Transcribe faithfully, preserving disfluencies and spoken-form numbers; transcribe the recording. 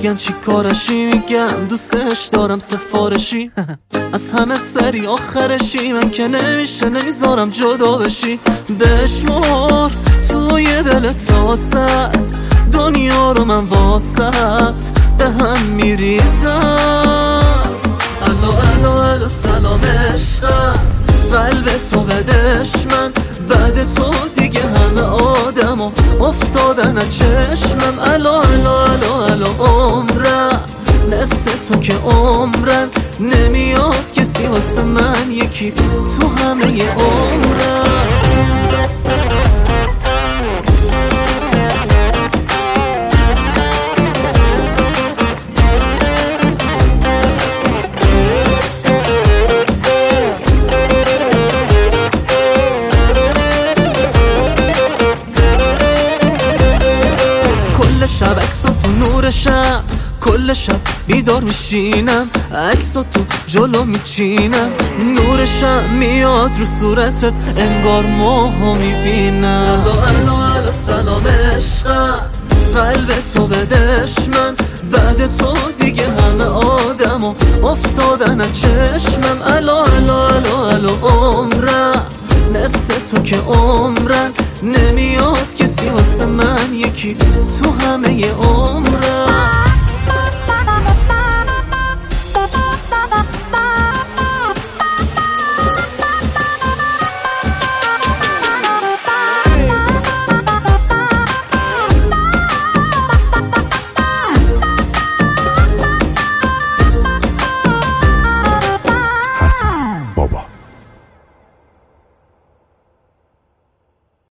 میگن چی کارشی، میگم دوستش دارم سفارشی از همه سری آخرشی، من که نمیشه نمیذارم جدا بشی. بشمار توی دل تاست دنیا رو من واسط به هم میریزم. الو الو الو سلام عشقم، قلب تو بدش من، بعد تو دیگه همه آدم ها افتادن از چشمم. الو الو الو الو عمرم، مثل تو که عمرن نمیاد کسی واسه من، یکی تو همه ی عمرم. شب عکس تو نورشم، کل شب بیدار میشینم، عکس تو جلو میچینم، نورشم میاد رو صورتت انگار ماهو میبینم. الو الو الو سلام عشقم، قلب تو بدش من، بعد تو دیگه همه آدم افتادن از چشمم. الو الو الو الو عمرم، مثل تو که عمرن نمیاد کسی واسه من، یکی تو همه ی عمرم. حسن بابا.